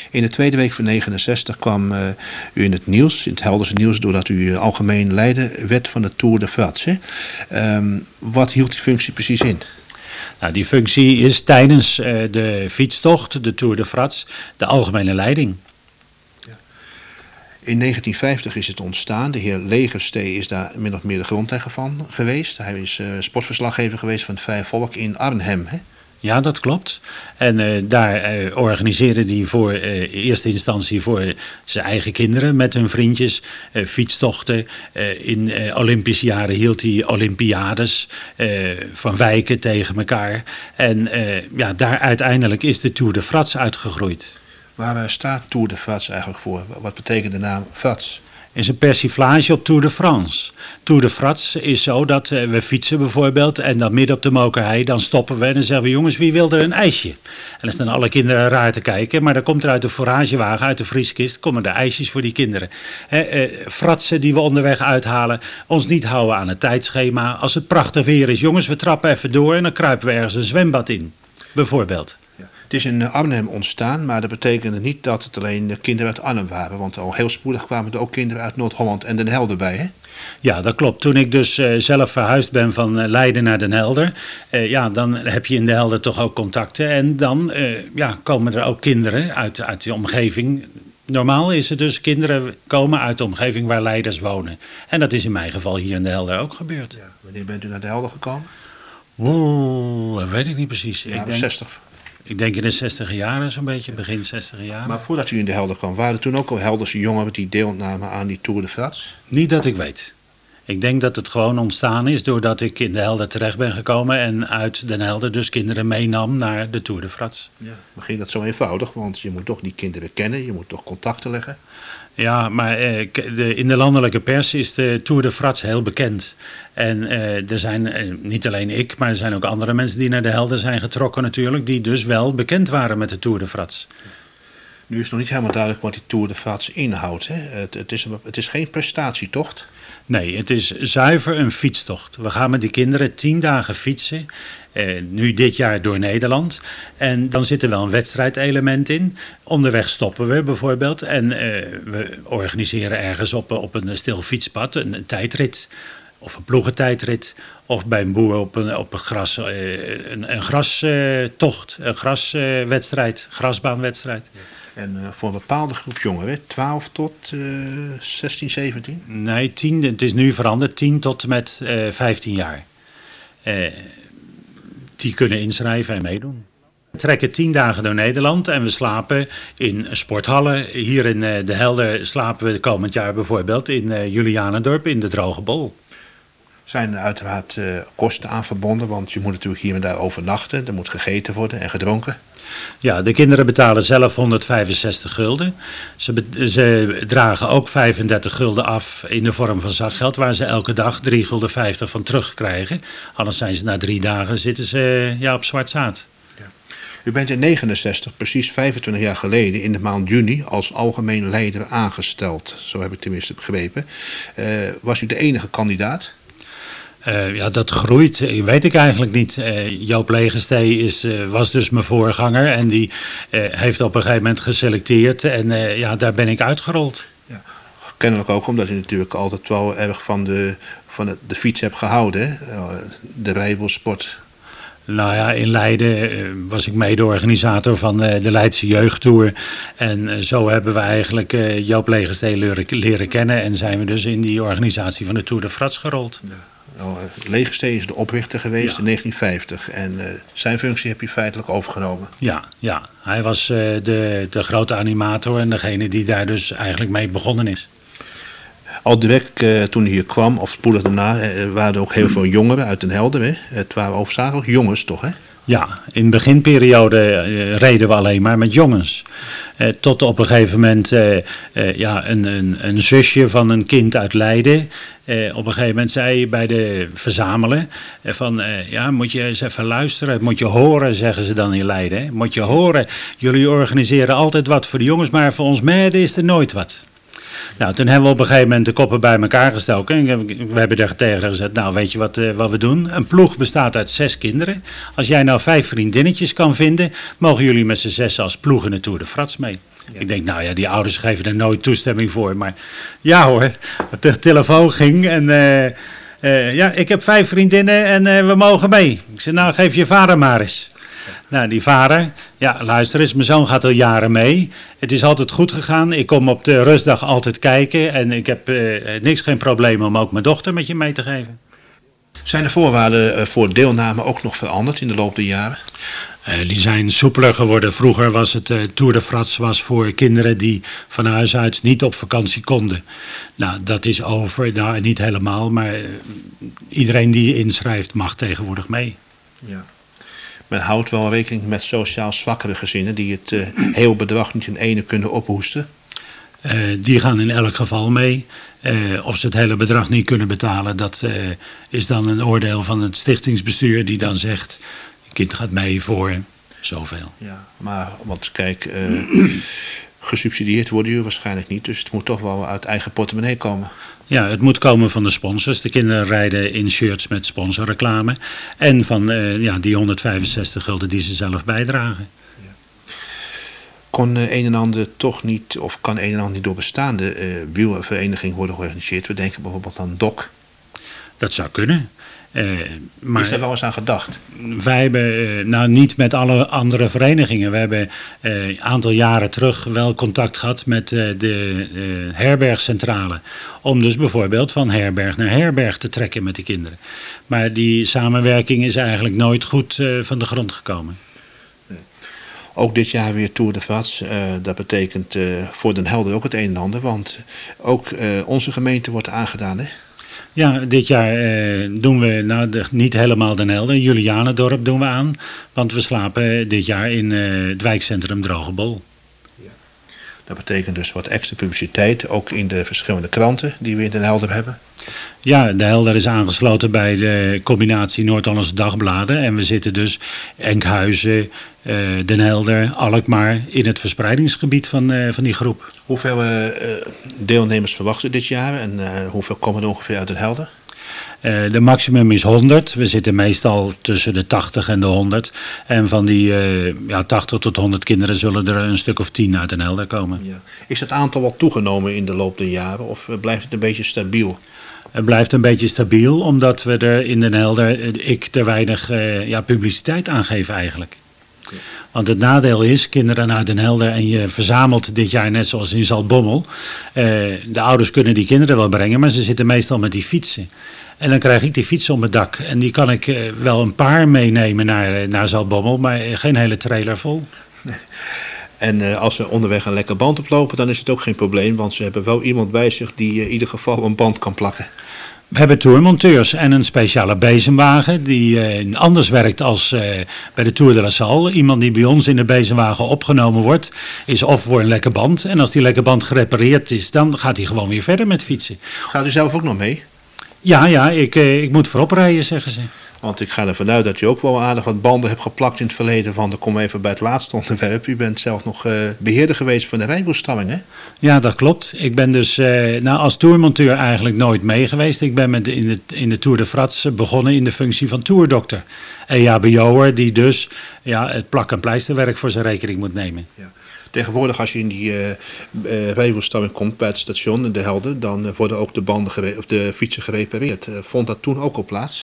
In de tweede week van 69 kwam u in het nieuws, in het Helderse nieuws, doordat u algemeen leider werd van de Tour de France. Wat hield die functie precies in? Nou, die functie is tijdens de fietstocht, de Tour de France, de algemene leiding. In 1950 is het ontstaan. De heer Legerstee is daar min of meer de grondlegger van geweest. Hij is sportverslaggever geweest van het Vrije Volk in Arnhem. Hè? Ja, dat klopt. En daar organiseerde hij voor eerste instantie voor zijn eigen kinderen met hun vriendjes fietstochten. In Olympische jaren hield hij Olympiades van wijken tegen elkaar. En daar uiteindelijk is de Tour de France uitgegroeid. Waar staat Tour de France eigenlijk voor? Wat betekent de naam France? Is een persiflage op Tour de France. Tour de France is zo dat we fietsen bijvoorbeeld en dan midden op de mokerhei, dan stoppen we en dan zeggen we: jongens, wie wil er een ijsje? En dan staan alle kinderen raar te kijken, maar dan komt er uit de foragewagen, uit de vrieskist, komen er ijsjes voor die kinderen. Fratsen die we onderweg uithalen, ons niet houden aan het tijdschema. Als het prachtig weer is, jongens, we trappen even door en dan kruipen we ergens een zwembad in, bijvoorbeeld. Het is in Arnhem ontstaan, maar dat betekende niet dat het alleen de kinderen uit Arnhem waren. Want al heel spoedig kwamen er ook kinderen uit Noord-Holland en Den Helder bij, hè? Ja, dat klopt. Toen ik dus zelf verhuisd ben van Leiden naar Den Helder, dan heb je in Den Helder toch ook contacten. En dan komen er ook kinderen uit de omgeving. Normaal is het dus, kinderen komen uit de omgeving waar leiders wonen. En dat is in mijn geval hier in Den Helder ook gebeurd. Ja, wanneer bent u naar Den Helder gekomen? Dat weet ik niet precies. Ik denk in de 60 jaren, zo'n beetje, begin 60 jaren. Maar voordat u in de Helder kwam, waren er toen ook al Helderse jongeren die deelnamen aan die Tour de France? Niet dat ik weet. Ik denk dat het gewoon ontstaan is doordat ik in de Helder terecht ben gekomen en uit Den Helder dus kinderen meenam naar de Tour de France. Ja. Maar ging dat zo eenvoudig? Want je moet toch die kinderen kennen, je moet toch contacten leggen? Ja, maar in de landelijke pers is de Tour de France heel bekend. En er zijn niet alleen ik, maar er zijn ook andere mensen die naar de Helder zijn getrokken natuurlijk, die dus wel bekend waren met de Tour de France. Nu is nog niet helemaal duidelijk wat die Tour de France inhoudt. Hè? Het is geen prestatietocht. Nee, het is zuiver een fietstocht. We gaan met die kinderen 10 dagen fietsen. Nu dit jaar door Nederland. En dan zit er wel een wedstrijdelement in. Onderweg stoppen we bijvoorbeeld. En we organiseren ergens op een stil fietspad een tijdrit. Of een ploegentijdrit. Of bij een boer op een gras, een grastocht. Een graswedstrijd, grasbaanwedstrijd. Ja. En voor een bepaalde groep jongeren, 12 tot 16, 17? Nee, 10, het is nu veranderd, 10 tot en met 15 jaar. Die kunnen inschrijven en meedoen. We trekken 10 dagen door Nederland en we slapen in sporthallen. Hier in De Helder slapen we komend jaar bijvoorbeeld in Julianendorp in de Droge Bol. Zijn er uiteraard kosten aan verbonden, want je moet natuurlijk hier en daar overnachten. Er moet gegeten worden en gedronken. Ja, de kinderen betalen zelf 165 gulden. Ze dragen ook 35 gulden af in de vorm van zakgeld, waar ze elke dag 3,50 gulden van terugkrijgen. Anders zijn ze na 3 dagen zitten ze op zwart zaad. Ja. U bent in 1969, precies 25 jaar geleden, in de maand juni als algemeen leider aangesteld. Zo heb ik tenminste begrepen. Was u de enige kandidaat? Dat groeit, weet ik eigenlijk niet. Joop Legerstee was dus mijn voorganger en die heeft op een gegeven moment geselecteerd en daar ben ik uitgerold. Ja. Kennelijk ook omdat u natuurlijk altijd wel erg van de fiets hebt gehouden, hè? De rijwielsport. Nou ja, in Leiden was ik mede-organisator van de Leidse Jeugdtour. En zo hebben we eigenlijk Joop Legerstee leren kennen en zijn we dus in die organisatie van de Tour de France gerold. Ja. Legerstee is de oprichter geweest in 1950 en zijn functie heb je feitelijk overgenomen. Ja. Hij was de grote animator en degene die daar dus eigenlijk mee begonnen is. Al direct toen hij hier kwam, of spoedig daarna, waren er ook heel veel jongeren uit Den Helder. Hè? Het waren overzagelijk jongens toch, hè? Ja, in de beginperiode reden we alleen maar met jongens. Tot op een gegeven moment een zusje van een kind uit Leiden op een gegeven moment zei bij de verzamelen van moet je eens even luisteren, moet je horen, zeggen ze dan in Leiden. Hè? Moet je horen, jullie organiseren altijd wat voor de jongens, maar voor ons meiden is er nooit wat. Nou, toen hebben we op een gegeven moment de koppen bij elkaar gestoken. En we hebben er tegen gezegd, nou weet je wat we doen? Een ploeg bestaat uit 6 kinderen. Als jij nou 5 vriendinnetjes kan vinden, mogen jullie met z'n 6 als ploeg in de Tour de France mee. Ja. Ik denk, nou ja, die ouders geven er nooit toestemming voor. Maar ja hoor, de telefoon ging en ja, ik heb 5 vriendinnen en we mogen mee. Ik zei, nou geef je vader maar eens. Nou, die vader, ja luister eens, mijn zoon gaat al jaren mee. Het is altijd goed gegaan. Ik kom op de rustdag altijd kijken en ik heb geen probleem om ook mijn dochter met je mee te geven. Zijn de voorwaarden voor deelname ook nog veranderd in de loop der jaren? Die zijn soepeler geworden. Vroeger was het Tour de France was voor kinderen die van huis uit niet op vakantie konden. Nou, dat is over. Nou, niet helemaal, maar iedereen die inschrijft mag tegenwoordig mee. Ja. Men houdt wel rekening met sociaal zwakkere gezinnen die het heel bedrag niet in ene kunnen ophoesten. Die gaan in elk geval mee. Of ze het hele bedrag niet kunnen betalen, dat is dan een oordeel van het stichtingsbestuur die dan zegt, het kind gaat mee voor zoveel. Ja, maar want kijk, gesubsidieerd worden jullie waarschijnlijk niet, dus het moet toch wel uit eigen portemonnee komen. Ja, het moet komen van de sponsors. De kinderen rijden in shirts met sponsorreclame. En van die 165 gulden die ze zelf bijdragen. Kon een en ander toch niet, of kan een en ander niet door bestaande wielvereniging worden georganiseerd? We denken bijvoorbeeld aan DOC. Dat zou kunnen. Maar is er wel eens aan gedacht? Wij hebben, niet met alle andere verenigingen. We hebben een aantal jaren terug wel contact gehad met de herbergcentrale. Om dus bijvoorbeeld van herberg naar herberg te trekken met de kinderen. Maar die samenwerking is eigenlijk nooit goed van de grond gekomen. Ook dit jaar weer Tour de France. Dat betekent voor Den Helder ook het een en ander. Want ook onze gemeente wordt aangedaan, hè? Ja, dit jaar doen we niet helemaal Den Helder. Julianendorp doen we aan. Want we slapen dit jaar in het wijkcentrum Drogebol. Ja. Dat betekent dus wat extra publiciteit. Ook in de verschillende kranten die we in Den Helder hebben. Ja, De Helder is aangesloten bij de combinatie Noord-Hollandse Dagbladen. En we zitten dus Enkhuizen, Den Helder, Alkmaar in het verspreidingsgebied van die groep. Hoeveel deelnemers verwachten dit jaar en hoeveel komen er ongeveer uit Den Helder? De maximum is 100. We zitten meestal tussen de 80 en de 100. En van die 80 tot 100 kinderen zullen er een stuk of 10 uit Den Helder komen. Ja. Is het aantal wel toegenomen in de loop der jaren of blijft het een beetje stabiel? Het blijft een beetje stabiel, omdat we er in Den Helder te weinig publiciteit aan geven eigenlijk. Ja. Want het nadeel is, kinderen uit Den Helder en je verzamelt dit jaar net zoals in Zaltbommel. De ouders kunnen die kinderen wel brengen, maar ze zitten meestal met die fietsen. En dan krijg ik die fietsen op mijn dak en die kan ik wel een paar meenemen naar Zaltbommel, maar geen hele trailer vol. Nee. En als ze onderweg een lekker band oplopen, dan is het ook geen probleem, want ze hebben wel iemand bij zich die in ieder geval een band kan plakken. We hebben tourmonteurs en een speciale bezemwagen die anders werkt als bij de Tour de la Salle. Iemand die bij ons in de bezemwagen opgenomen wordt, is of voor een lekke band. En als die lekke band gerepareerd is, dan gaat hij gewoon weer verder met fietsen. Gaat u zelf ook nog mee? Ja, ik moet voorop rijden, zeggen ze. Want ik ga ervan uit dat u ook wel aardig wat banden hebt geplakt in het verleden. Want dan kom even bij het laatste onderwerp. U bent zelf nog beheerder geweest van de rijboerstalling, hè? Ja, dat klopt. Ik ben dus als tourmonteur eigenlijk nooit mee geweest. Ik ben in de Tour de France begonnen in de functie van tourdokter. EHBO'er die dus het plak- en pleisterwerk voor zijn rekening moet nemen. Ja. Tegenwoordig als je in die rijboerstalling komt bij het station in De Helder, dan worden ook de banden de fietsen gerepareerd. Vond dat toen ook op plaats?